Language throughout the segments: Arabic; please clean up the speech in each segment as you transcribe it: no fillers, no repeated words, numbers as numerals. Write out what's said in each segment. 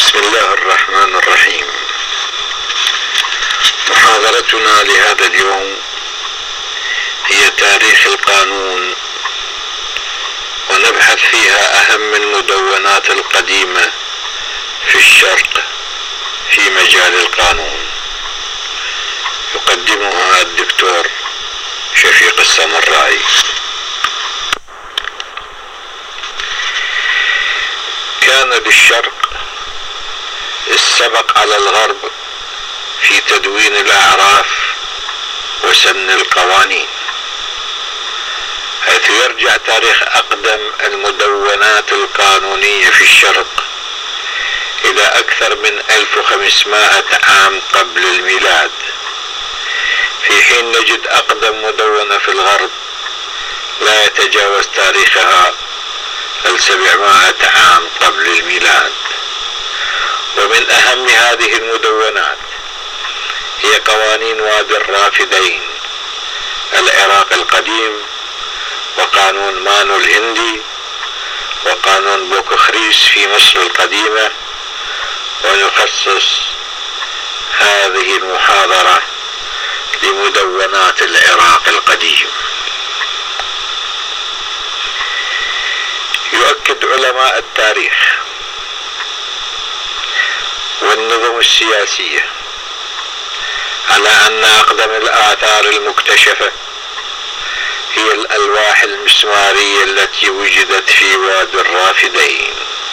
بسم الله الرحمن الرحيم. محاضرتنا لهذا اليوم هي تاريخ القانون، ونبحث فيها أهم المدونات القديمة في الشرق في مجال القانون. يقدمها الدكتور شفيق السمرائي. كان للشرق السبق على الغرب في تدوين الأعراف وسن القوانين، حيث يرجع تاريخ أقدم المدونات القانونية في الشرق إلى أكثر من 1500 عام قبل الميلاد، في حين نجد أقدم مدونة في الغرب لا يتجاوز تاريخها 700 عام قبل الميلاد. ومن أهم هذه المدونات هي قوانين وادي الرافدين العراق القديم، وقانون مانو الهندي، وقانون بوكخريس في مصر القديمة. ونخصص هذه المحاضرة لمدونات العراق القديم. يؤكد علماء التاريخ والنظم السياسية على أن أقدم الآثار المكتشفة هي الألواح المسمارية التي وجدت في وادي الرافدين،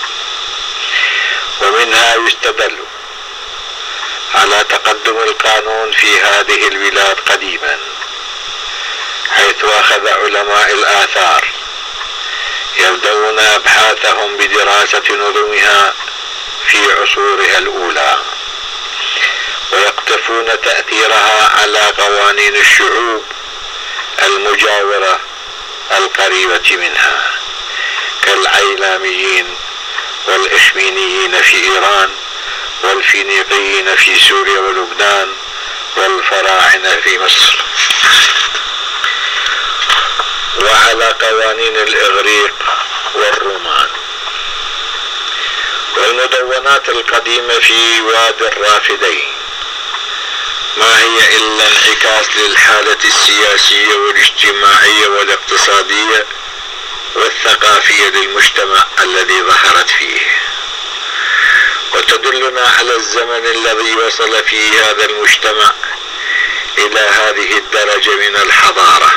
ومنها يستدل على تقدم القانون في هذه البلاد قديما، حيث أخذ علماء الآثار يبدأون أبحاثهم بدراسة نظمها في عصورها الأولى، ويقتفون تأثيرها على قوانين الشعوب المجاورة القريبة منها كالعيلاميين والإخمينيين في إيران، والفينيقيين في سوريا ولبنان، والفراعنة في مصر، وعلى قوانين الإغريق والرومان. والمدونات القديمة في وادي الرافدين ما هي إلا انعكاس للحالة السياسية والاجتماعية والاقتصادية والثقافية للمجتمع الذي ظهرت فيه، وتدلنا على الزمن الذي وصل فيه هذا المجتمع إلى هذه الدرجة من الحضارة.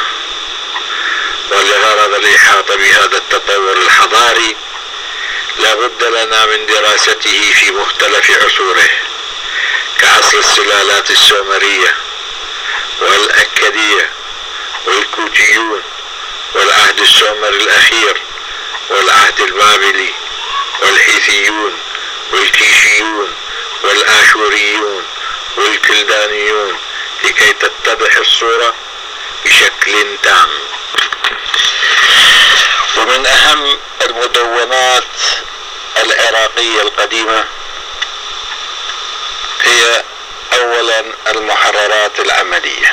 ولغرض الإحاطة بهذا التطور الحضاري لا بد لنا من دراسته في مختلف عصوره، كعصر السلالات السومرية والأكدية والكوتيون، والعهد السومري الأخير، والعهد البابلي، والحيثيون، والكيشيون، والآشوريون، والكلدانيون، لكي تتضح الصورة بشكل تام. ومن أهم المدونات العراقية القديمة هي أولا المحررات العملية.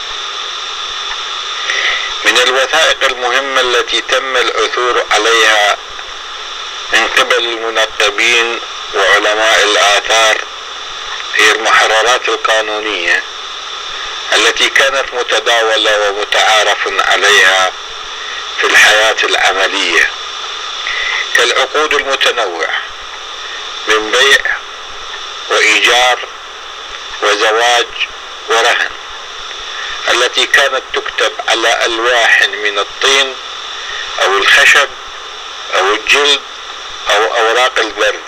من الوثائق المهمة التي تم العثور عليها من قبل المنقبين وعلماء الآثار هي المحررات القانونية التي كانت متداولة ومتعارف عليها في الحياة العملية، كالعقود المتنوعة من بيع وإيجار وزواج ورهن، التي كانت تكتب على ألواح من الطين أو الخشب أو الجلد أو أوراق البرد،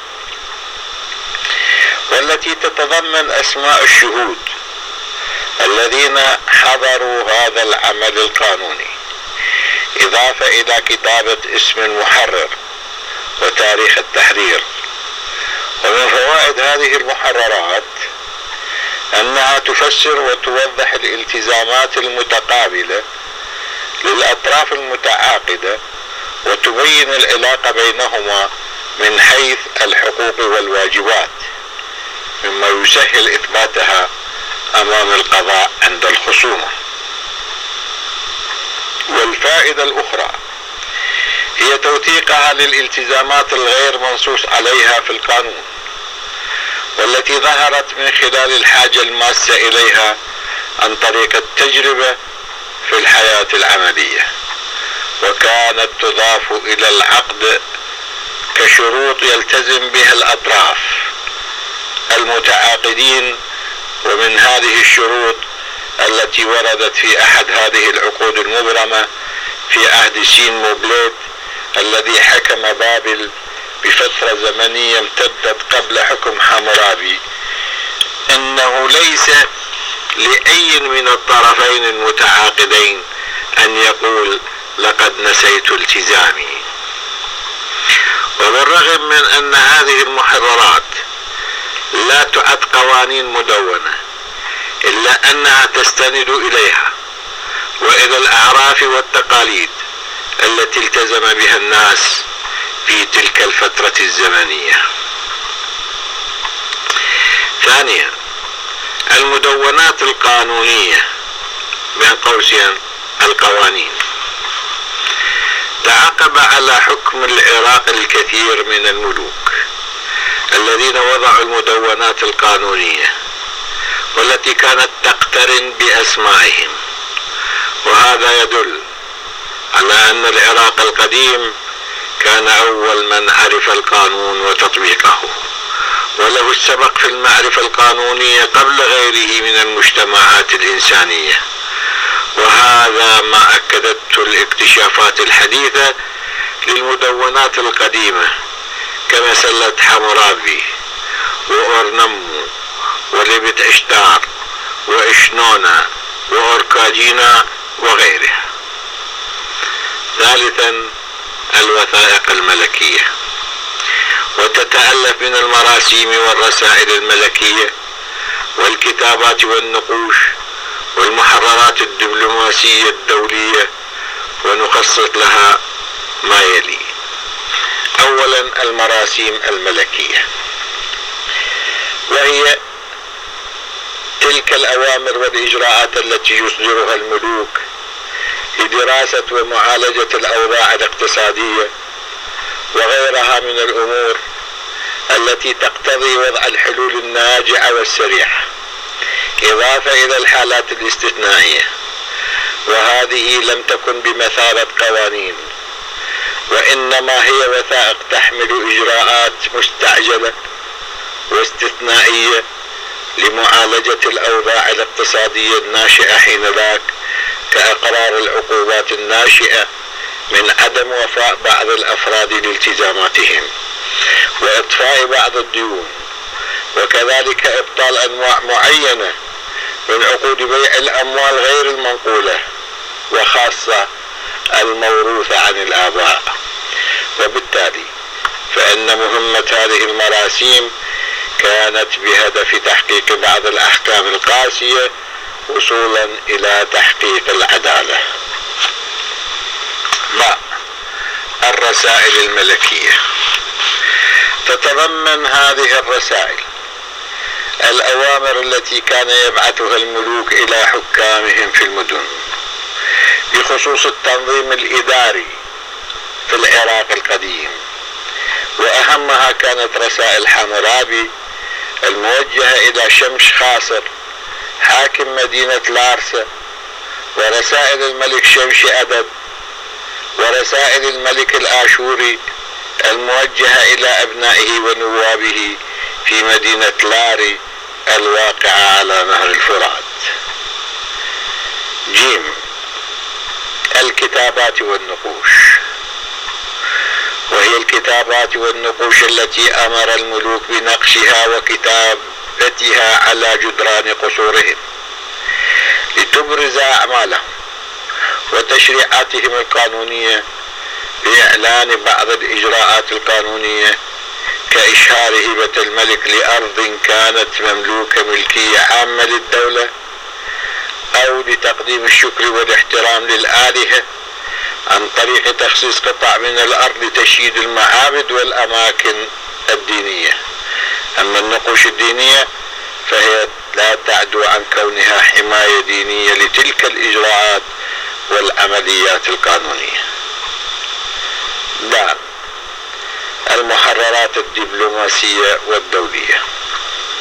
والتي تتضمن أسماء الشهود الذين حضروا هذا العمل القانوني، إضافة إلى كتابة اسم المحرر وتاريخ التحرير. ومن فوائد هذه المحررات أنها تفسر وتوضح الالتزامات المتقابلة للأطراف المتعاقدة، وتبين العلاقة بينهما من حيث الحقوق والواجبات، مما يسهل إثباتها أمام القضاء عند الخصومة. والفائدة الأخرى هي توثيقها للالتزامات الغير منصوص عليها في القانون، والتي ظهرت من خلال الحاجة الماسة إليها عن طريق التجربة في الحياة العملية، وكانت تضاف إلى العقد كشروط يلتزم بها الأطراف المتعاقدين. ومن هذه الشروط التي وردت في أحد هذه العقود المبرمة في عهد سين موبليت الذي حكم بابل بفترة زمنية امتدت قبل حكم حمورابي، إنه ليس لأي من الطرفين المتعاقدين أن يقول لقد نسيت التزامي. وبالرغم من أن هذه المحررات لا تعد قوانين مدونة، إلا أنها تستند إليها وإلى الأعراف والتقاليد التي التزم بها الناس في تلك الفترة الزمنية. ثانيا، المدونات القانونية بين قوسين القوانين. تعاقب على حكم العراق الكثير من الملوك الذين وضعوا المدونات القانونية والتي كانت تقترن بأسمائهم، وهذا يدل على أن العراق القديم كان أول من عرف القانون وتطبيقه، وله السبق في المعرفة القانونية قبل غيره من المجتمعات الإنسانية. وهذا ما أكدته الاكتشافات الحديثة للمدونات القديمة كمسلة حمورابي وأورنمو وليبت إشتار وإشنونا وأوركاجينا وغيرها. ثالثا، الوثائق الملكية، وتتألف من المراسيم والرسائل الملكية والكتابات والنقوش والمحررات الدبلوماسية الدولية، ونخصص لها ما يلي. أولا، المراسيم الملكية، وهي تلك الأوامر والإجراءات التي يصدرها الملوك لدراسة ومعالجة الأوضاع الاقتصادية وغيرها من الأمور التي تقتضي وضع الحلول الناجعة والسريعة، إضافة إلى الحالات الاستثنائية، وهذه لم تكن بمثابة قوانين، وإنما هي وثائق تحمل إجراءات مستعجلة واستثنائية لمعالجة الأوضاع الاقتصادية الناشئة حينذاك، كإقرار العقوبات الناشئة من عدم وفاء بعض الأفراد لالتزاماتهم، وإطفاء بعض الديون، وكذلك إبطال أنواع معينة من عقود بيع الأموال غير المنقولة، وخاصة الموروثة عن الآباء. وبالتالي فإن مهمة هذه المراسيم كانت بهدف تحقيق بعض الأحكام القاسية وصولا إلى تحقيق العدالة. الرسائل الملكية، تتضمن هذه الرسائل الأوامر التي كان يبعثها الملوك إلى حكامهم في المدن بخصوص التنظيم الإداري في العراق القديم، وأهمها كانت رسائل حمورابي الموجهة إلى شمش خاصر حاكم مدينة لارسا، ورسائل الملك شمش أدب، ورسائل الملك الآشوري الموجهة إلى أبنائه ونوابه في مدينة لاري الواقعة على نهر الفرات. جيم، الكتابات والنقوش، وهي الكتابات والنقوش التي أمر الملوك بنقشها وكتابتها على جدران قصورهم لتبرز أعمالهم وتشريعاتهم القانونية، لإعلان بعض الإجراءات القانونية كإشهار هبة الملك لأرض كانت مملوكة ملكية عامة للدولة، أو لتقديم الشكر والاحترام للآلهة عن طريق تخصيص قطع من الأرض لتشييد المعابد والأماكن الدينية. أما النقوش الدينية فهي لا تعدو عن كونها حماية دينية لتلك الإجراءات والعمليات القانونية. المحررات الدبلوماسية والدولية،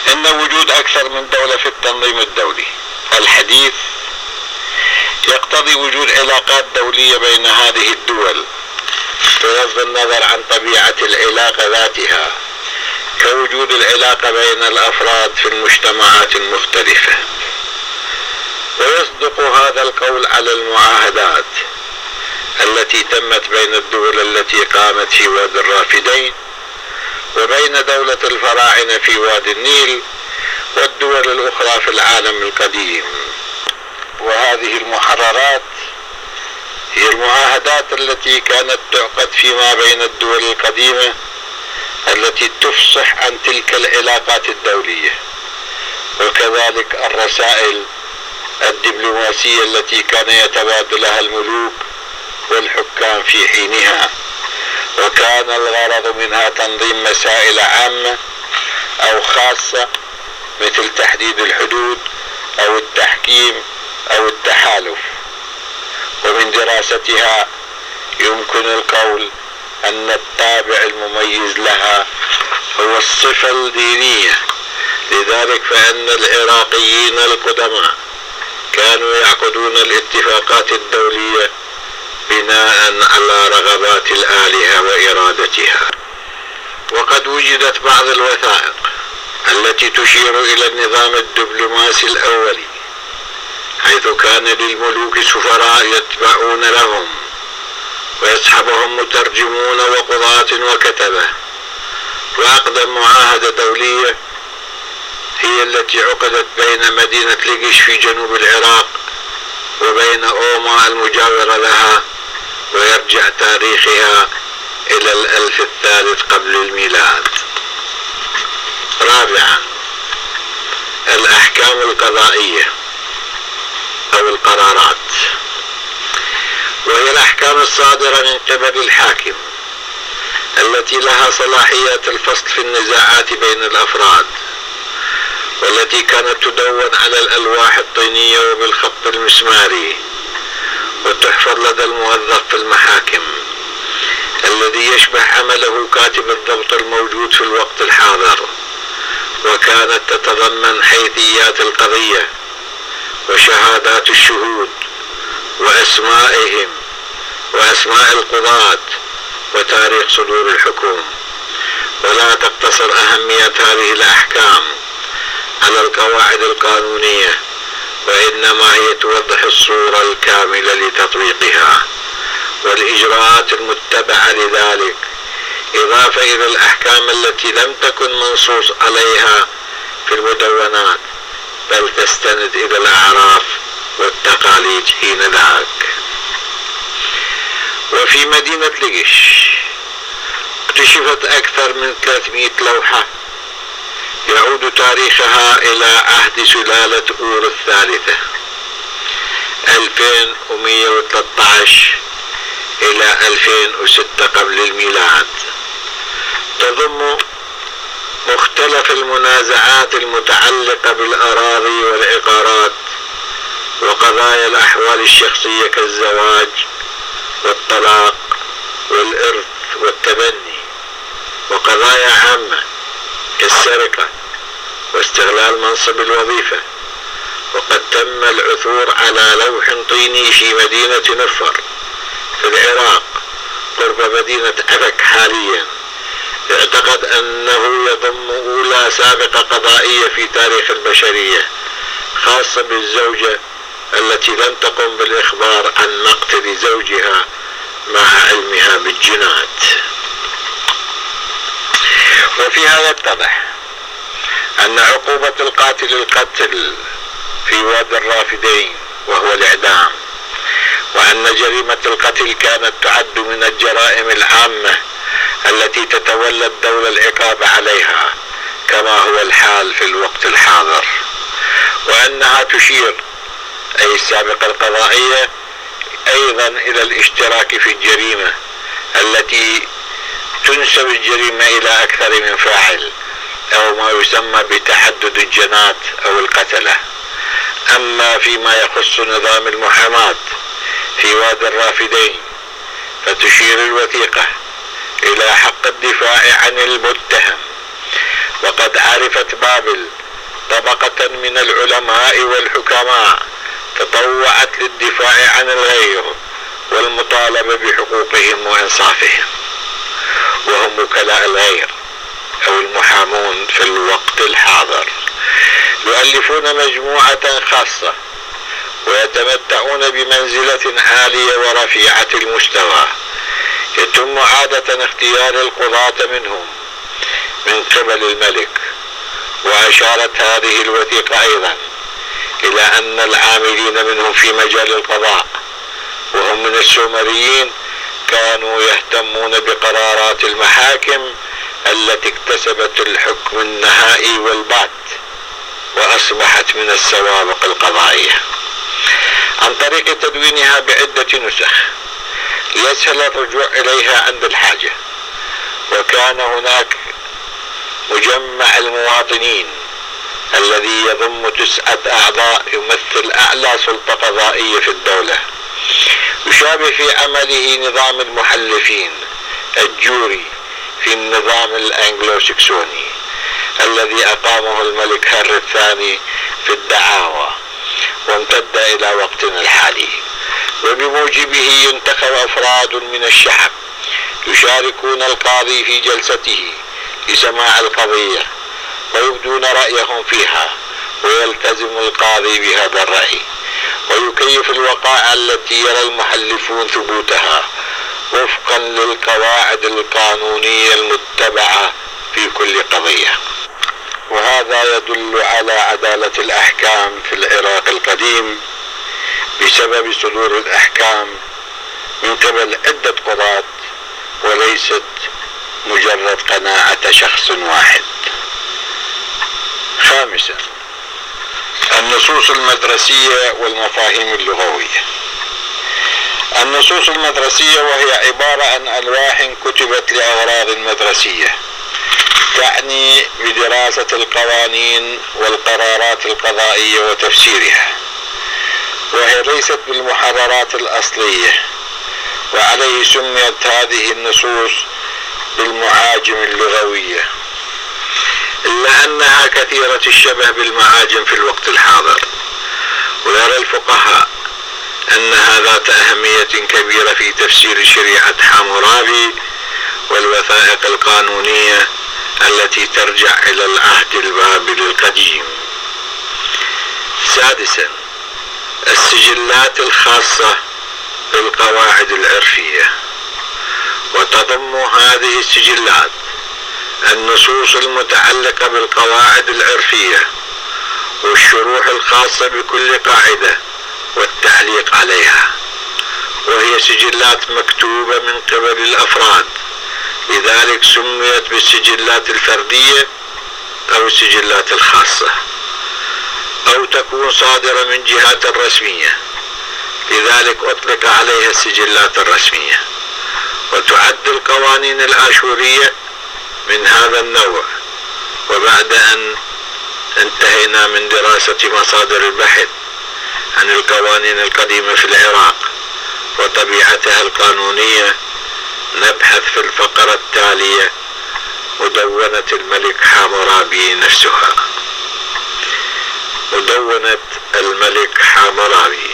إن وجود أكثر من دولة في التنظيم الدولي الحديث يقتضي وجود علاقات دولية بين هذه الدول بغض النظر عن طبيعة العلاقة ذاتها، كوجود العلاقة بين الأفراد في المجتمعات المختلفة. ويصدق هذا القول على المعاهدات التي تمت بين الدول التي قامت في وادي الرافدين وبين دولة الفراعنة في وادي النيل والدول الأخرى في العالم القديم. وهذه المحررات هي المعاهدات التي كانت تعقد فيما بين الدول القديمة التي تفصح عن تلك العلاقات الدولية، وكذلك الرسائل الدبلوماسية التي كان يتبادلها الملوك والحكام في حينها، وكان الغرض منها تنظيم مسائل عامة أو خاصة مثل تحديد الحدود أو التحكيم أو التحالف. ومن دراستها يمكن القول أن الطابع المميز لها هو الصفة الدينية. لذلك فإن العراقيين القدماء كانوا يعقدون الاتفاقات الدولية بناء على رغبات الآلهة وإرادتها. وقد وجدت بعض الوثائق التي تشير إلى النظام الدبلوماسي الأولي، حيث كان للملوك سفراء يتبعون لهم ويصحبهم مترجمون وقضاة وكتبة. وأقدم معاهدة دولية هي التي عقدت بين مدينة لقش في جنوب العراق وبين أوما المجاورة لها، ويرجع تاريخها إلى 1000 الثالث قبل الميلاد. رابعا، الأحكام القضائية أو القرارات، وهي الأحكام الصادرة من قبل الحاكم التي لها صلاحيات الفصل في النزاعات بين الأفراد، والتي كانت تدون على الألواح الطينية وبالخط المسماري، وتحفظ لدى الموظف في المحاكم الذي يشبه عمله كاتب الضبط الموجود في الوقت الحاضر. وكانت تتضمن حيثيات القضية وشهادات الشهود وأسمائهم وأسماء القضاة وتاريخ صدور الحكم. ولا تقتصر أهمية هذه الأحكام على القواعد القانونية، وإنما هي توضح الصورة الكاملة لتطبيقها والإجراءات المتبعة لذلك، إضافة إلى الأحكام التي لم تكن منصوص عليها في المدونات، بل تستند إلى الأعراف والتقاليد حين ذاك. وفي مدينة لقش اكتشفت أكثر من 300 لوحة يعود تاريخها إلى عهد سلالة أور الثالثة 2113 إلى 2006 قبل الميلاد. تضم مختلف المنازعات المتعلقة بالأراضي والعقارات وقضايا الأحوال الشخصية كالزواج والطلاق والإرث والتبني، وقضايا عامة كالسرقة واستغلال منصب الوظيفة. وقد تم العثور على لوح طيني في مدينة نفر في العراق قرب مدينة أفك حاليا، يعتقد أنه يضم أولى سابقة قضائية في تاريخ البشرية، خاصة بالزوجة التي لم تقم بالإخبار عن مقتل زوجها مع علمها بالجنات. وفي هذا يتضح أن عقوبة القاتل القتل في وادي الرافدين وهو الإعدام، وأن جريمة القتل كانت تعد من الجرائم العامة التي تتولى الدولة العقاب عليها كما هو الحال في الوقت الحاضر، وأنها تشير أي السابقة القضائية أيضا إلى الاشتراك في الجريمة التي تنسب الجريمة إلى أكثر من فاعل، أو ما يسمى بتحدد الجنات أو القتلة. أما فيما يخص نظام المحاماة في وادي الرافدين فتشير الوثيقة إلى حق الدفاع عن المتهم. وقد عرفت بابل طبقة من العلماء والحكماء تطوعت للدفاع عن الغير والمطالبة بحقوقهم وإنصافهم، وهم وكلاء الغير أو المحامون في الوقت الحاضر، يؤلفون مجموعة خاصة ويتمتعون بمنزلة عالية ورفيعة المستوى، يتم عادة اختيار القضاة منهم من قبل الملك. وأشارت هذه الوثيقة أيضا إلى أن العاملين منهم في مجال القضاء وهم من السومريين كانوا يهتمون بقرارات المحاكم التي اكتسبت الحكم النهائي والبات وأصبحت من السوابق القضائية عن طريق تدوينها بعدة نسخ ليسهل الرجوع إليها عند الحاجة. وكان هناك مجمع المواطنين الذي يضم 9 أعضاء يمثل أعلى سلطة قضائية في الدولة، يشابه في عمله نظام المحلفين الجوري في النظام الأنجلوسكسوني الذي أقامه الملك هنري الثاني في الدعاوى وامتد إلى وقتنا الحالي. وبموجبه ينتخب أفراد من الشعب يشاركون القاضي في جلسته لسماع القضية ويبدون رأيهم فيها، ويلتزم القاضي بهذا الرأي ويكيف الوقائع التي يرى المحلفون ثبوتها وفقا للقواعد القانونية المتبعة في كل قضية. وهذا يدل على عدالة الأحكام في العراق القديم بسبب صدور الأحكام من قبل عدة قضاة وليست مجرد قناعة شخص واحد. خامسا، النصوص المدرسية والمفاهيم اللغوية. النصوص المدرسية وهي عبارة عن ألواح كتبت لأغراض مدرسية تعني بدراسة القوانين والقرارات القضائية وتفسيرها، وهي ليست بالمحررات الأصلية، وعليه سميت هذه النصوص بالمعاجم اللغوية، إلا أنها كثيرة الشبه بالمعاجم في الوقت الحاضر. ويرى الفقهاء أنها ذات أهمية كبيرة في تفسير شريعة حمورابي والوثائق القانونية التي ترجع إلى العهد البابلي القديم. سادسا، السجلات الخاصة بالقواعد العرفية، وتضم هذه السجلات النصوص المتعلقة بالقواعد العرفية والشروح الخاصة بكل قاعدة والتعليق عليها، وهي سجلات مكتوبة من قبل الأفراد، لذلك سميت بالسجلات الفردية أو السجلات الخاصة، أو تكون صادرة من جهات رسمية، لذلك أطلق عليها السجلات الرسمية. وتعد القوانين الآشورية من هذا النوع. وبعد أن انتهينا من دراسة مصادر البحث عن القوانين القديمة في العراق وطبيعتها القانونية، نبحث في الفقرة التالية مدونة الملك حمورابي نفسها. مدونة الملك حمورابي.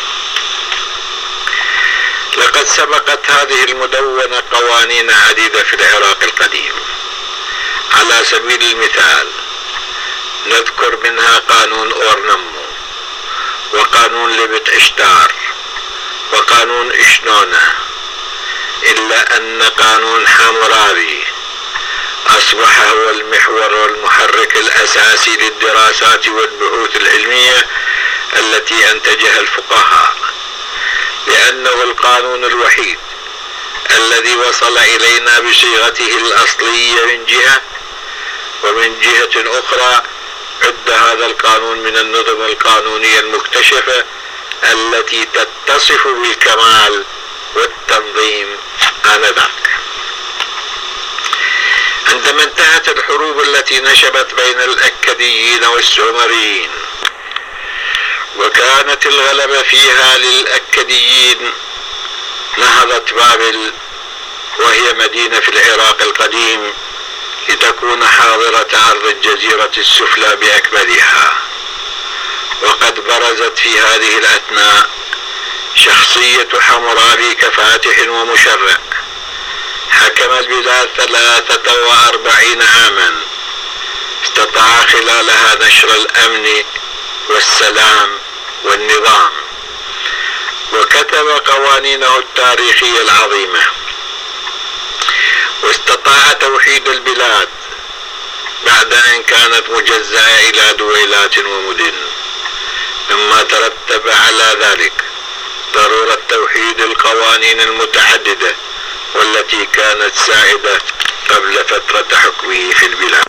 لقد سبقت هذه المدونة قوانين عديدة في العراق القديم. على سبيل المثال نذكر منها قانون أورنمو، وقانون لبت إشتار، وقانون إشنونة، إلا أن قانون حمورابي أصبح هو المحور والمحرك الأساسي للدراسات والبحوث العلمية التي أنتجها الفقهاء، لأنه القانون الوحيد الذي وصل إلينا بصيغته الأصلية من جهة، ومن جهة أخرى عد هذا القانون من النظم القانونية المكتشفة التي تتصف بالكمال والتنظيم آنذاك. عندما انتهت الحروب التي نشبت بين الأكديين والسومريين وكانت الغلبة فيها للأكديين، نهضت بابل وهي مدينة في العراق القديم تكون حاضرة أرض الجزيرة السفلى بأكملها. وقد برزت في هذه الأثناء شخصية حمورابي كفاتح ومشرع، حكم البلاد 43 عاما، استطاع خلالها نشر الأمن والسلام والنظام، وكتب قوانينه التاريخية العظيمة، واستطاع توحيد البلاد بعد أن كانت مجزأة إلى دويلات ومدن، مما ترتب على ذلك ضرورة توحيد القوانين المتعددة والتي كانت سائدة قبل فترة حكمه في البلاد.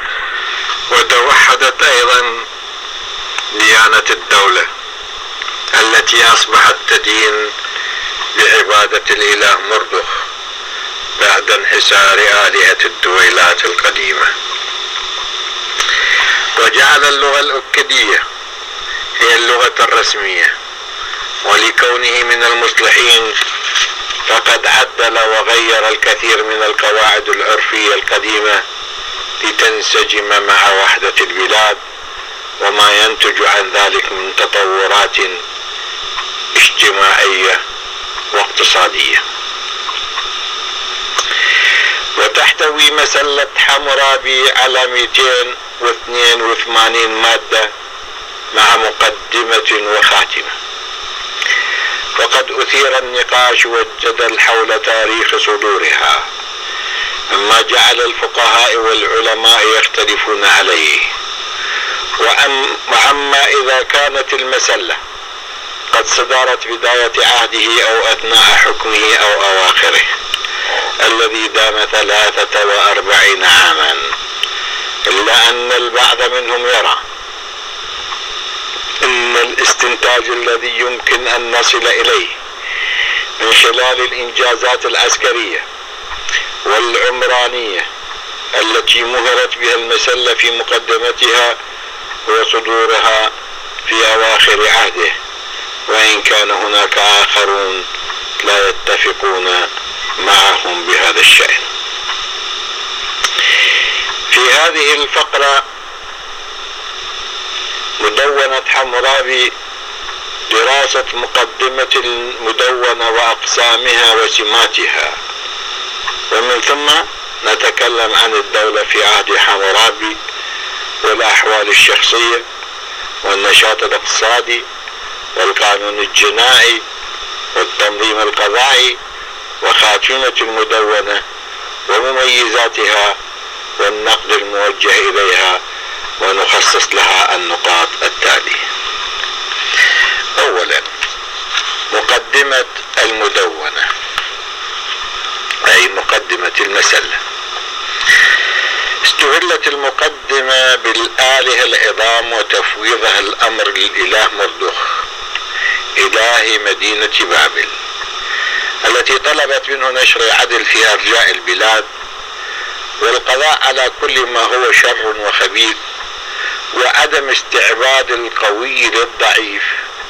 وتوحدت أيضا ديانة الدولة التي أصبحت تدين بعبادة الإله مردخ بعد انحسار آلهة الدويلات القديمة. وجعل اللغة الأكدية هي اللغة الرسمية، ولكونه من المصلحين فقد عدل وغير الكثير من القواعد العرفية القديمة لتنسجم مع وحدة البلاد وما ينتج عن ذلك من تطورات اجتماعية واقتصادية. وتحتوي مسلة حمورابي على 282 مادة مع مقدمة وخاتمة. وقد أثير النقاش والجدل حول تاريخ صدورها، مما جعل الفقهاء والعلماء يختلفون عليه. وأما إذا كانت المسلة قد صدرت بداية عهده أو أثناء حكمه أو أواخره الذي دام 43 عاما، إلا أن البعض منهم يرى أن الاستنتاج الذي يمكن أن نصل إليه من خلال الإنجازات العسكرية والعمرانية التي مهرت بها المسلة في مقدمتها وصدورها في أواخر عهده، وإن كان هناك آخرون لا يتفقون معهم بهذا الشأن. في هذه الفقرة مدونة حمورابي دراسة مقدمة المدونة وأقسامها وسماتها، ومن ثم نتكلم عن الدولة في عهد حمورابي والأحوال الشخصية والنشاط الاقتصادي والقانون الجنائي والتنظيم القضائي وخاتمة المدونة ومميزاتها والنقد الموجه إليها، ونخصص لها النقاط التالية. أولا، مقدمة المدونة أي مقدمة المسلة. استغلت المقدمة بالآلهة العظام وتفويضها الأمر للإله مردخ إله مدينة بابل، التي طلبت منه نشر عدل في أرجاء البلاد والقضاء على كل ما هو شر وخبيث، وعدم استعباد القوي للضعيف.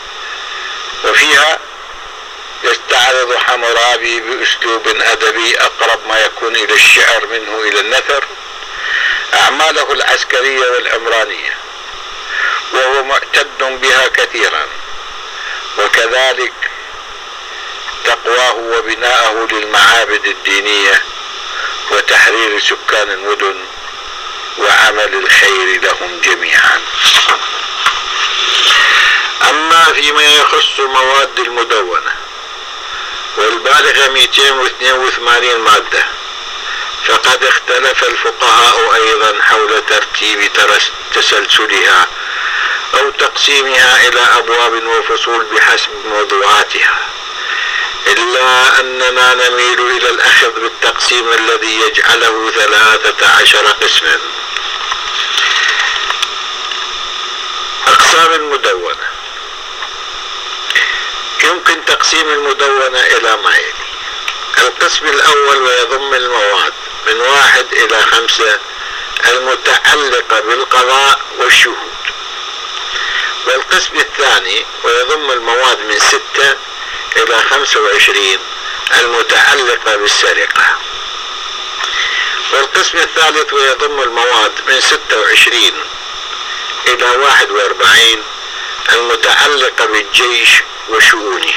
وفيها يستعرض حمورابي بأسلوب أدبي أقرب ما يكون إلى الشعر منه إلى النثر أعماله العسكرية والعمرانية، وهو معتد بها كثيرا، وكذلك تقواه وبناءه للمعابد الدينية وتحرير سكان المدن وعمل الخير لهم جميعا. أما فيما يخص مواد المدونة والبالغة 282 مادة، فقد اختلف الفقهاء أيضا حول ترتيب تسلسلها أو تقسيمها إلى أبواب وفصول بحسب موضوعاتها، إلا أننا نميل إلى الأخذ بالتقسيم الذي يجعله 13 قسما. أقسام المدونة: يمكن تقسيم المدونة إلى ما يلي: القسم الأول ويضم المواد من 1 إلى 5 المتعلقة بالقضاء والشهود، والقسم الثاني ويضم المواد من 6 إلى 25 المتعلقة بالسرقة، والقسم الثالث ويضم المواد من 26 إلى 41 المتعلقة بالجيش وشؤونه.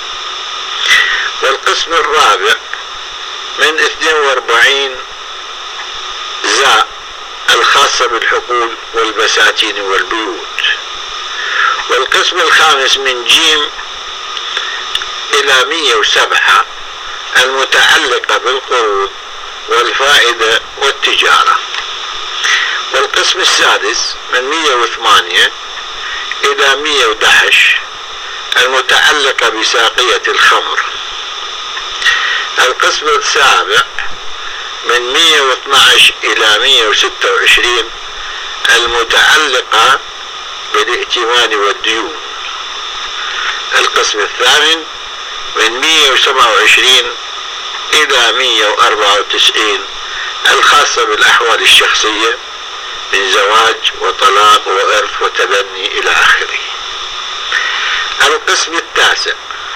والقسم الرابع من 42 زاء الخاصة بالحقول والبساتين والبيوت. والقسم الخامس من جيم إلى 107 المتعلقة بالقروض والفائدة والتجارة. والقسم السادس من 108 إلى 111 المتعلقة بساقية الخمر. القسم السابع من 112 إلى 126 المتعلقة بالائتمان والديون. القسم الثامن من 127 إلى 194 الخاصة بالأحوال الشخصية من زواج وطلاق وإرث وتبني إلى آخره. القسم التاسع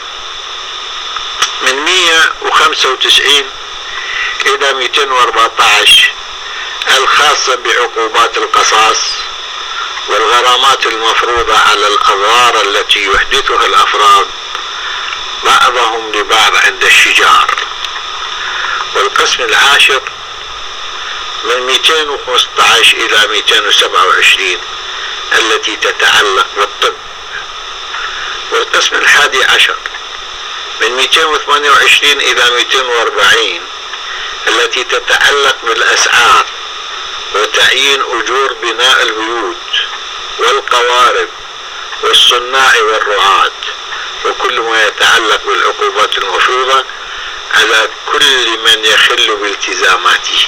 من 195 إلى 214 الخاصة بعقوبات القصاص والغرامات المفروضة على الأضرار التي يحدثها الأفراد بعضهم لبعض عند الشجار. والقسم العاشر من 215 إلى 227 التي تتعلق بالطب. والقسم الحادي عشر من 228 إلى 240 التي تتعلق بالأسعار وتعيين أجور بناء البيوت والقوارب والصناع والرعاة وكل ما يتعلق بالعقوبات المفروضة على كل من يخل بالتزاماته.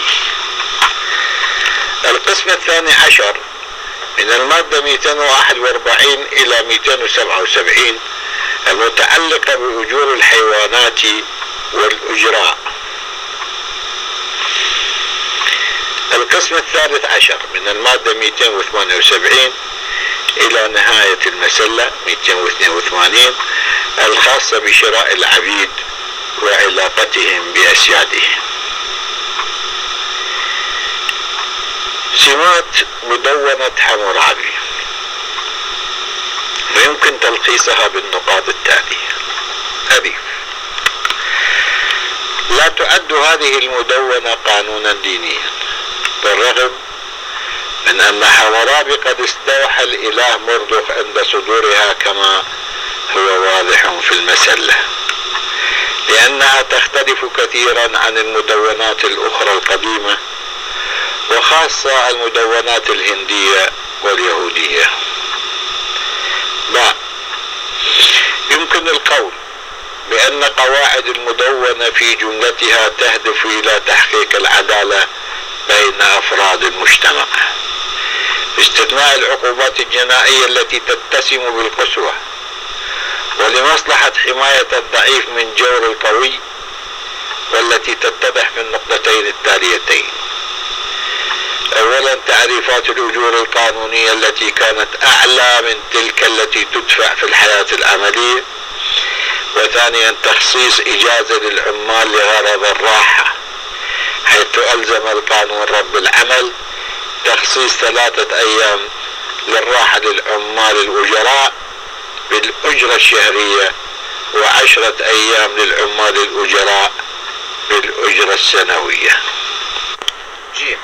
القسم الثاني عشر من المادة 241 إلى 277 المتعلقة بأجور الحيوانات والأجراء. القسم الثالث عشر من المادة 278 إلى نهاية المسلة 282 الخاصة بشراء العبيد وعلاقتهم بأسيادهم. سمات مدونة حمورابي ويمكن تلخيصها بالنقاط التالية. ألف: لا تعد هذه المدونة قانونا دينيا، بالرغم من أن حمورابي قد استوحى الإله مردخ عند صدورها كما هو واضح في المسلة، لأنها تختلف كثيرا عن المدونات الأخرى القديمة وخاصة المدونات الهندية واليهودية. يمكن القول بأن قواعد المدونة في جملتها تهدف إلى تحقيق العدالة بين أفراد المجتمع باستثناء العقوبات الجنائية التي تتسم بالقسوة ولمصلحة حماية الضعيف من جور القوي، والتي تتضح من النقطتين التاليتين: أولا تعريفات الأجور القانونية التي كانت أعلى من تلك التي تدفع في الحياة العملية، وثانيا تخصيص إجازة للعمال لغرض الراحة، حيث ألزم القانون رب العمل تخصيص 3 أيام للراحة للعمال الأجراء بالأجرة الشهرية و10 أيام للعمال الأجراء بالأجرة السنوية. جيم: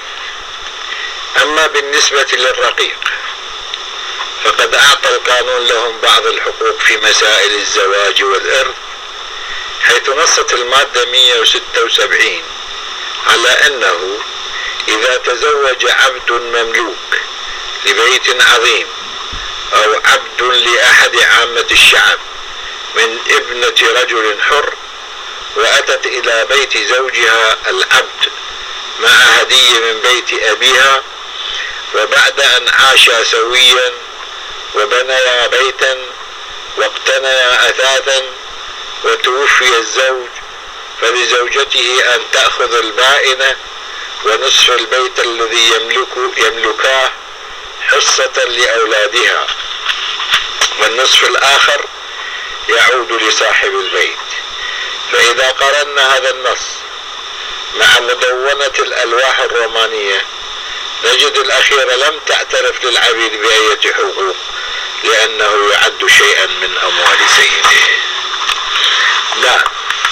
أما بالنسبة للرقيق فقد أعطى القانون لهم بعض الحقوق في مسائل الزواج والإرث، حيث نصت المادة 176 على أنه إذا تزوج عبد مملوك لبيت عظيم أو عبد لأحد عامة الشعب من ابنة رجل حر وأتت إلى بيت زوجها العبد مع هدية من بيت أبيها، وبعد أن عاشا سويا وبنيا بيتا واقتنيا أثاثا وتوفي الزوج، فلزوجته أن تأخذ البائنة ونصف البيت الذي يملكاه حصة لأولادها، والنصف الآخر يعود لصاحب البيت. فإذا قرنا هذا النص مع مدونة الألواح الرومانية نجد الأخيرة لم تعترف للعبيد بأية حقوق، لأنه يعد شيئا من أموال سيده. لا،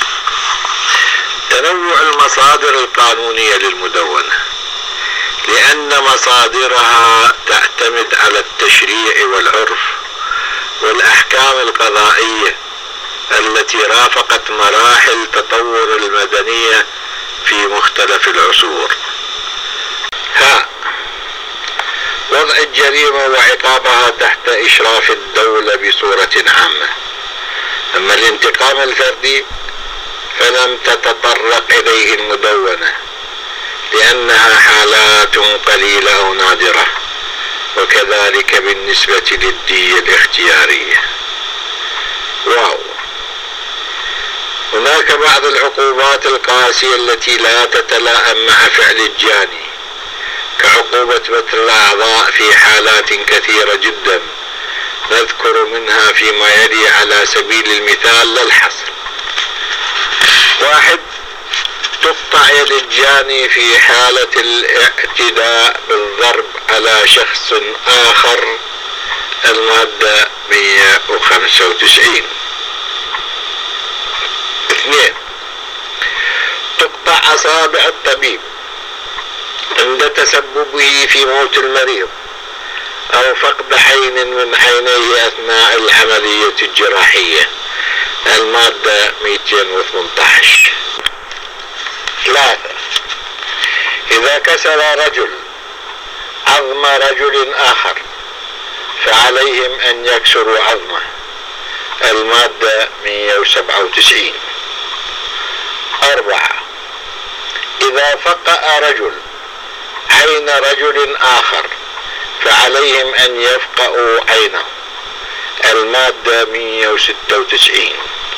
تنوع المصادر القانونية للمدونة، لأن مصادرها تعتمد على التشريع والعرف والأحكام القضائية التي رافقت مراحل تطور المدنية في مختلف العصور. وضع الجريمة وعقابها تحت إشراف الدولة بصورة عامة. أما الانتقام الفردي فلم تتطرق إليه المدونة، لأنها حالات قليلة أو نادرة، وكذلك بالنسبة للدية الاختيارية. هناك بعض العقوبات القاسية التي لا تتلائم مع فعل الجاني، كعقوبة بتر الأعضاء في حالات كثيرة جدا، نذكر منها فيما يلي على سبيل المثال لا الحصر. 1. تقطع يد الجاني في حالة الاعتداء بالضرب على شخص آخر، المادة 195. 2. تقطع أصابع الطبيب عند تسببه في موت المريض أو فقد عين من عينيه أثناء العملية الجراحية، المادة 218. 3. إذا كسر رجل عظم رجل آخر فعليهم أن يكسروا عظمه، المادة 197. 4. إذا فقأ رجل عين رجل آخر فعليهم أن يفقأوا عينه، المادة 196.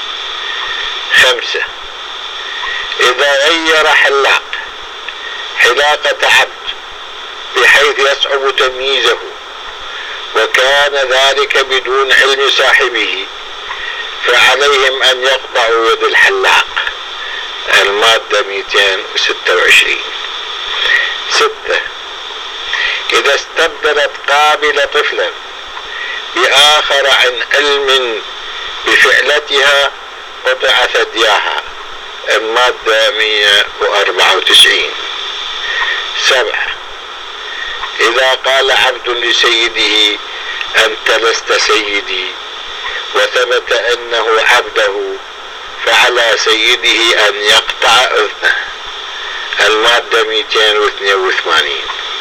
5. إذا غير حلاق حلاقة عبد بحيث يصعب تمييزه وكان ذلك بدون علم صاحبه، فعليهم أن يقطعوا يد الحلاق، المادة 226. 6. إذا استبدلت قابلة طفلا بآخر عن علم بفعلتها قطع ثدياها، المادة 194. 7. إذا قال عبد لسيده أنت لست سيدي وثبت أنه عبده، فعلى سيده أن يقطع أذنه، المادة 282.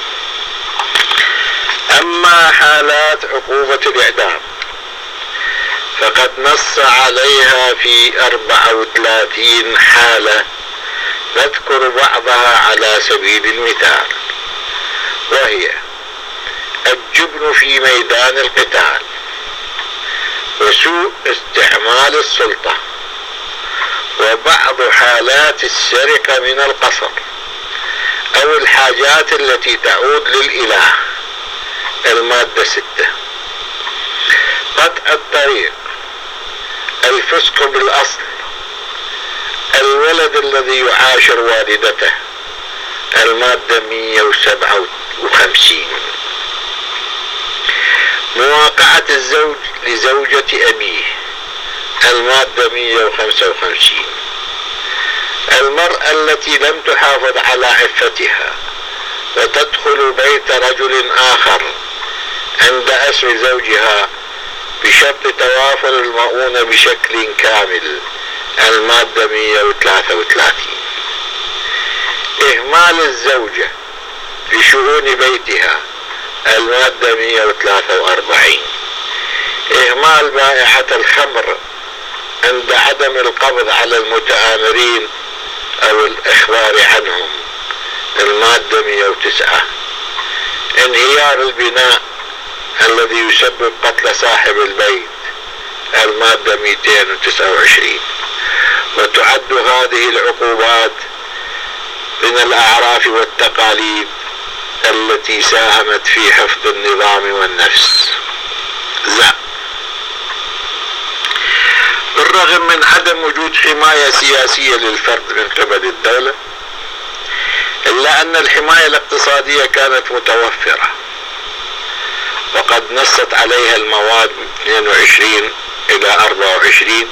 أما حالات عقوبة الإعدام فقد نص عليها في 34 حالة، نذكر بعضها على سبيل المثال، وهي الجبن في ميدان القتال، وسوء استعمال السلطة، وبعض حالات السرقة من القصر أو الحاجات التي تعود للإله، المادة 6. قطع الطريق، الفسق بالأصل، الولد الذي يعاشر والدته، المادة 157. مواقعة الزوج لزوجة أبيه، المادة 155. المرأة التي لم تحافظ على عفتها وتدخل بيت رجل آخر عند أسر زوجها بشرط توافر المؤونة بشكل كامل، المادة 133. إهمال الزوجة في شؤون بيتها، المادة 143. إهمال بائعة الخمر عند عدم القبض على المتآمرين أو الإخبار عنهم، المادة 109. انهيار البناء الذي يسبب قتل صاحب البيت، المادة 229. وتعد هذه العقوبات من الأعراف والتقاليد التي ساهمت في حفظ النظام والنفس. بالرغم من عدم وجود حماية سياسية للفرد من قبل الدولة، إلا أن الحماية الاقتصادية كانت متوفرة، وقد نصت عليها المواد 22 إلى 24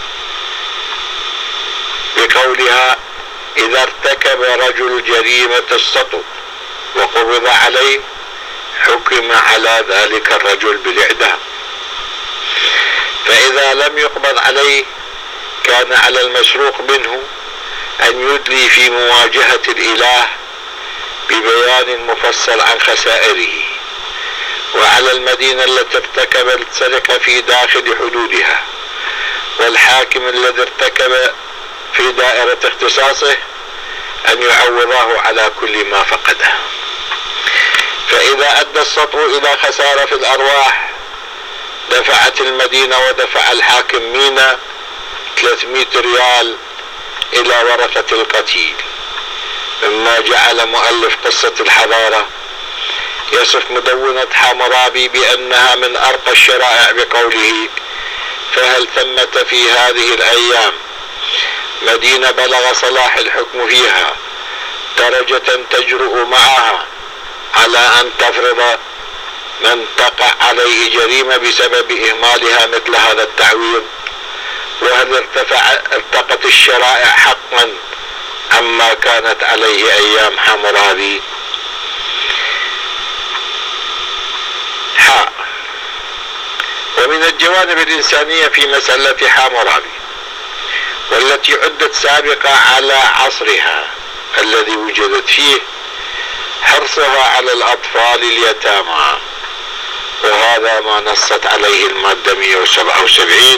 بقولها: إذا ارتكب رجل جريمة السطو وقبض عليه حكم على ذلك الرجل بالإعدام، فإذا لم يقبض عليه كان على المسروق منه أن يدلي في مواجهة الإله ببيان مفصل عن خسائره، وعلى المدينة التي ارتكب السرقة في داخل حدودها والحاكم الذي ارتكب في دائرة اختصاصه أن يعوضه على كل ما فقده. فإذا أدى السطو إلى خسارة في الأرواح دفعت المدينة ودفع الحاكم مينا 300 ريال إلى ورثة القتيل، مما جعل مؤلف قصة الحضارة يصف مدونة حمورابي بأنها من أرقى الشرائع بقوله: فهل ثمة في هذه الأيام مدينة بلغ صلاح الحكم فيها درجة تجرؤ معها على أن تفرض من تقع عليه جريمة بسبب إهمالها مثل هذا التعويض؟ وهل ارتقت الشرائع حقا عما كانت عليه أيام حمورابي؟ ومن الجوانب الإنسانية في مسألة حمورابي والتي عدت سابقة على عصرها الذي وجدت فيه حرصها على الأطفال اليتامى، وهذا ما نصت عليه المادة 177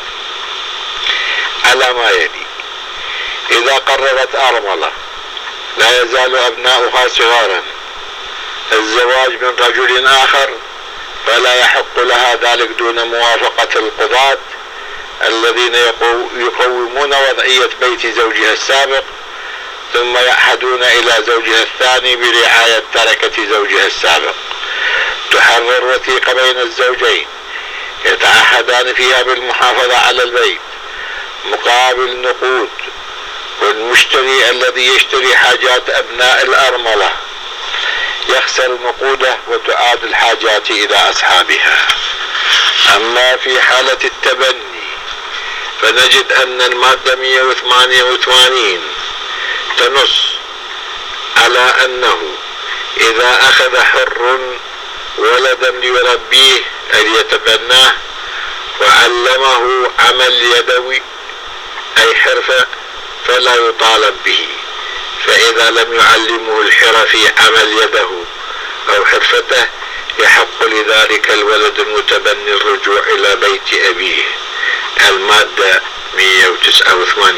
على ما يلي: إذا قررت أرملة لا يزال أبناؤها صغارا الزواج من رجل آخر فلا يحق لها ذلك دون موافقة القضاة الذين يقومون وضعية بيت زوجها السابق، ثم يعهدون إلى زوجها الثاني برعاية تركة زوجها السابق. تحرر وثيقة بين الزوجين يتعهدان فيها بالمحافظة على البيت مقابل نقود، والمشتري الذي يشتري حاجات أبناء الأرملة يخسر نقوده وتعاد الحاجات إلى أصحابها. أما في حالة التبني فنجد أن المادة 188 تنص على أنه إذا أخذ حر ولدا ليربيه أن يتبناه وعلمه عمل يدوي أي حرفة فلا يطالب به، فإذا لم يعلمه الحرف عمل يده أو حرفته يحق لذلك الولد المتبني الرجوع إلى بيت أبيه. المادة 189.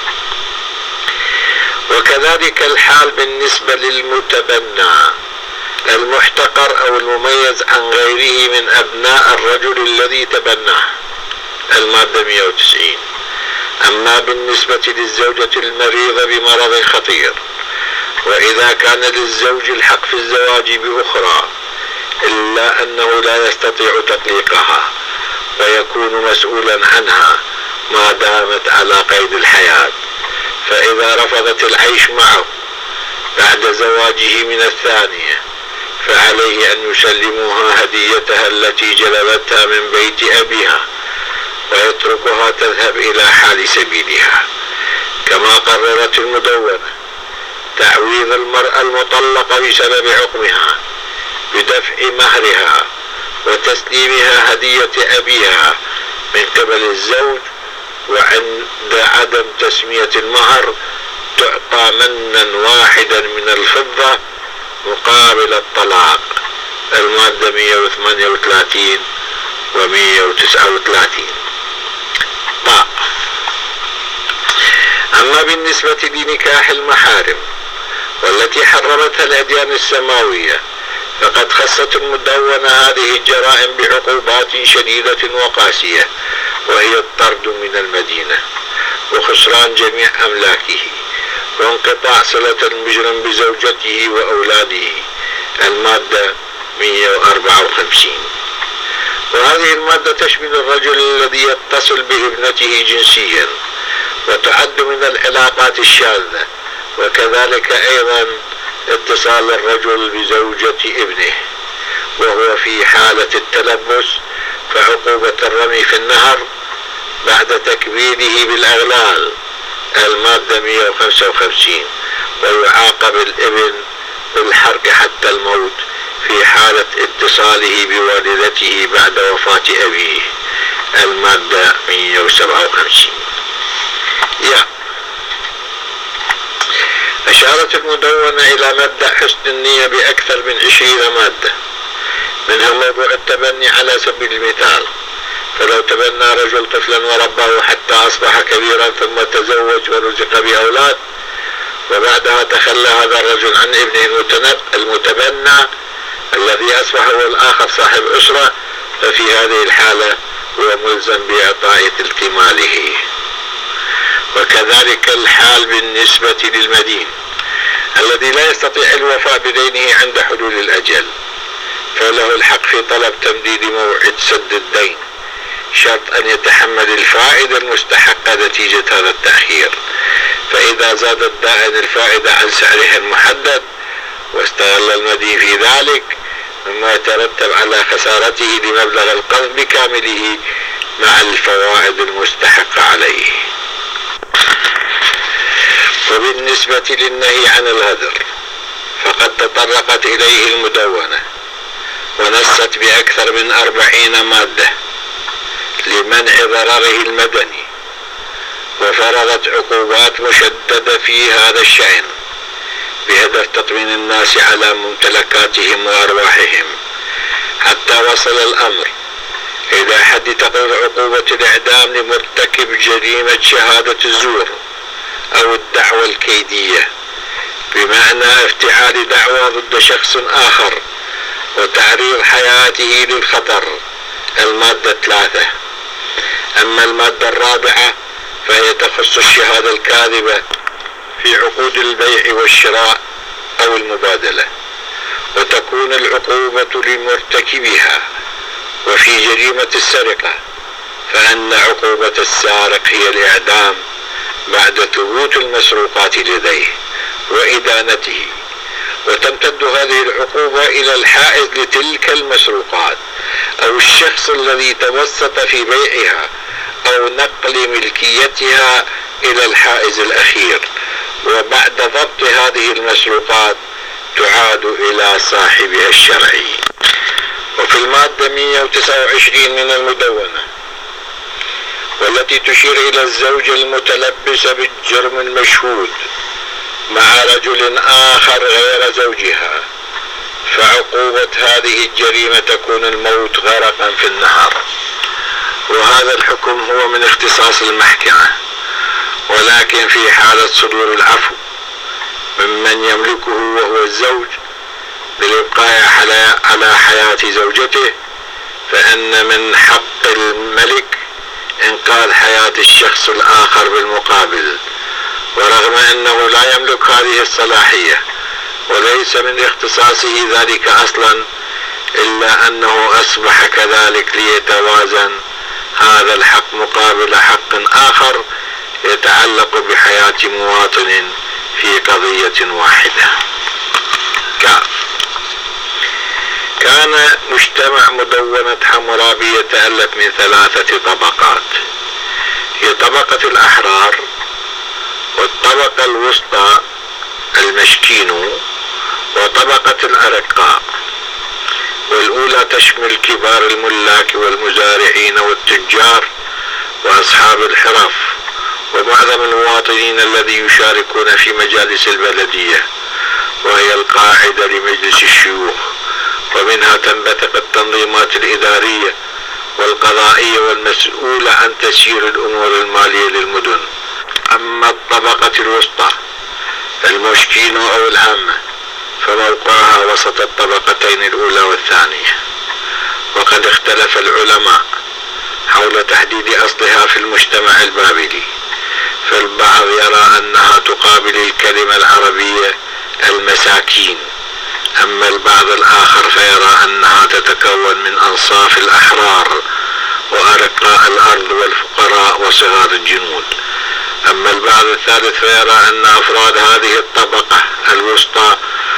وكذلك الحال بالنسبة للمتبنى المحتقر أو المميز عن غيره من أبناء الرجل الذي تبناه. المادة 190. أما بالنسبة للزوجة المريضة بمرض خطير وإذا كان للزوج الحق في الزواج بأخرى إلا أنه لا يستطيع تطليقها ويكون مسؤولا عنها ما دامت على قيد الحياة، فإذا رفضت العيش معه بعد زواجه من الثانية فعليه أن يسلموها هديتها التي جلبتها من بيت أبيها ويتركها تذهب إلى حال سبيلها. كما قررت المدونة تعويض المرأة المطلقة بسبب عقمها بدفع مهرها وتسليمها هدية أبيها من قبل الزوج، وعند عدم تسمية المهر تعطى منا واحدا من الفضة مقابل الطلاق. المادة 138 و 139. أما بالنسبة لنكاح المحارم والتي حرمتها الأديان السماوية فقد خصت المدونة هذه الجرائم بعقوبات شديدة وقاسية، وهي الطرد من المدينة وخسران جميع أملاكه وانقطاع صلة المجرم بزوجته وأولاده. المادة 154. وهذه المادة تشمل الرجل الذي يتصل بابنته جنسيا وتعد من العلاقات الشاذة، وكذلك أيضا اتصال الرجل بزوجة ابنه وهو في حالة التلبس، فعقوبة الرمي في النهر بعد تكبيده بالأغلال المادة 155، ويعاقب الابن بالحرق حتى الموت في حالة اتصاله بوالدته بعد وفاة أبيه المادة 157. أشارت المدونة إلى مبدأ حسن النية بأكثر من 20 مادة، منها موضوع التبني على سبيل المثال، فلو تبنى رجل طفلا ورباه حتى أصبح كبيرا ثم تزوج ورزق بأولاد وبعدها تخلى هذا الرجل عن ابنه المتبنى الذي أصبح هو الآخر صاحب أسرة، ففي هذه الحالة هو ملزم بإعطاء تلك ماله. وكذلك الحال بالنسبة للمدين الذي لا يستطيع الوفاء بدينه عند حلول الأجل، فله الحق في طلب تمديد موعد سد الدين، شرط أن يتحمل الفائدة المستحقة نتيجة هذا التأخير. فإذا زاد الدائن الفائدة عن سعرها المحدد واستغل المدين في ذلك مما يترتب على خسارته لمبلغ القرض بكامله مع الفوائد المستحقة عليه. وبالنسبة للنهي عن الهدر فقد تطرقت إليه المدونة ونصت بأكثر من 40 مادة لمنع ضرره المدني، وفرضت عقوبات مشددة في هذا الشأن بهدف تطمين الناس على ممتلكاتهم وأرواحهم، حتى وصل الأمر إلى حد تقرير عقوبة الإعدام لمرتكب جريمة شهادة الزور أو الدعوة الكيدية بمعنى افتعال دعوى ضد شخص آخر وتعريض حياته للخطر المادة 3. أما المادة 4 فهي تخص الشهادة الكاذبة في عقود البيع والشراء أو المبادلة، وتكون العقوبة لمرتكبها. وفي جريمة السرقة فإن عقوبة السارق هي الإعدام بعد ثبوت المسروقات لديه وإدانته، وتمتد هذه العقوبة إلى الحائز لتلك المسروقات أو الشخص الذي توسط في بيعها أو نقل ملكيتها إلى الحائز الأخير، وبعد ضبط هذه المسروقات تعاد إلى صاحبها الشرعي. وفي المادة 129 من المدونة والتي تشير إلى الزوجة المتلبسة بالجرم المشهود مع رجل آخر غير زوجها، فعقوبة هذه الجريمة تكون الموت غرقا في النهر. وهذا الحكم هو من اختصاص المحكمة، ولكن في حالة صدور العفو ممن يملكه وهو الزوج بالإبقاء على حياة زوجته، فإن من حق الملك إنقاذ حياة الشخص الآخر بالمقابل، ورغم أنه لا يملك هذه الصلاحية وليس من اختصاصه ذلك أصلا، إلا أنه أصبح كذلك ليتوازن هذا الحق مقابل حق آخر يتعلق بحياة مواطن في قضية واحدة. كان مجتمع مدونة حمورابي يتألف من 3 طبقات، هي طبقة الأحرار، والطبقة الوسطى المشكين، وطبقة الأرقاء. والأولى تشمل كبار الملاك والمزارعين والتجار وأصحاب الحرف ومعظم المواطنين الذي يشاركون في مجالس البلدية، وهي القاعدة لمجلس الشيوخ، ومنها تنبثق التنظيمات الإدارية والقضائية والمسؤولة عن تسيير الأمور المالية للمدن. أما الطبقة الوسطى المشكين أو العامة فموقعها وسط الطبقتين الأولى والثانية، وقد اختلف العلماء حول تحديد أصلها في المجتمع البابلي، فالبعض يرى أنها تقابل الكلمة العربية المساكين، أما البعض الآخر فيرى أنها تتكون من أنصاف الأحرار وأرقاء الأرض والفقراء وصغار الجنود. أما البعض الثالث فيرى أن أفراد هذه الطبقة الوسطى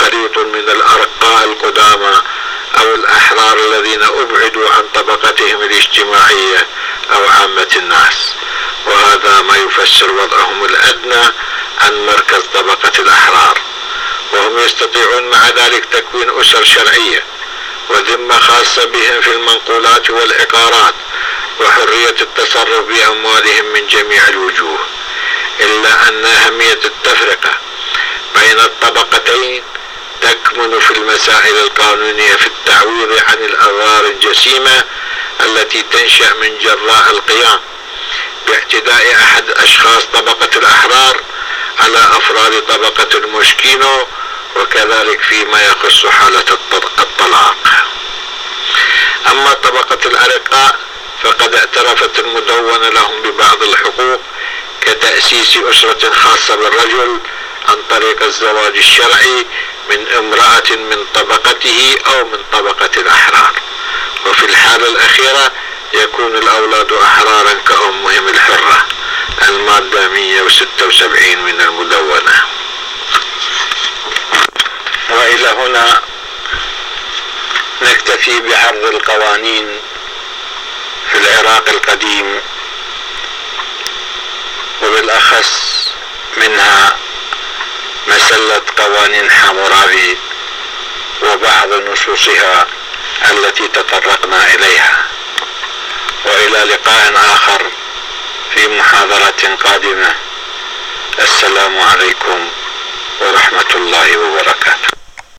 خليط من الأرقاء القدامى أو الأحرار الذين أبعدوا عن طبقتهم الاجتماعية أو عامة الناس، وهذا ما يفسر وضعهم الأدنى عن مركز طبقة الأحرار، وهم يستطيعون مع ذلك تكوين أسر شرعية وذمة خاصة بهم في المنقولات والعقارات وحرية التصرف بأموالهم من جميع الوجوه، إلا أن أهمية التفرقة بين الطبقتين تكمن في المسائل القانونية في التعويض عن الأضرار الجسيمة التي تنشأ من جراء القيام باعتداء أحد أشخاص طبقة الأحرار على أفراد طبقة الموشكينو، وكذلك فيما يخص حالة الطلاق. أما طبقة الأرقاء فقد اعترفت المدونة لهم ببعض الحقوق كتأسيس أسرة خاصة بالرجل عن طريق الزواج الشرعي من امرأة من طبقته أو من طبقة الأحرار، وفي الحالة الأخيرة يكون الأولاد أحرارا كأمهم الحرة، المادة 176 من المدونة. وإلى هنا نكتفي بعرض القوانين في العراق القديم، وبالأخص منها مسألة قوانين حمورابي وبعض نصوصها التي تطرقنا إليها. وإلى لقاء آخر في محاضرة قادمة. السلام عليكم ورحمة الله وبركاته.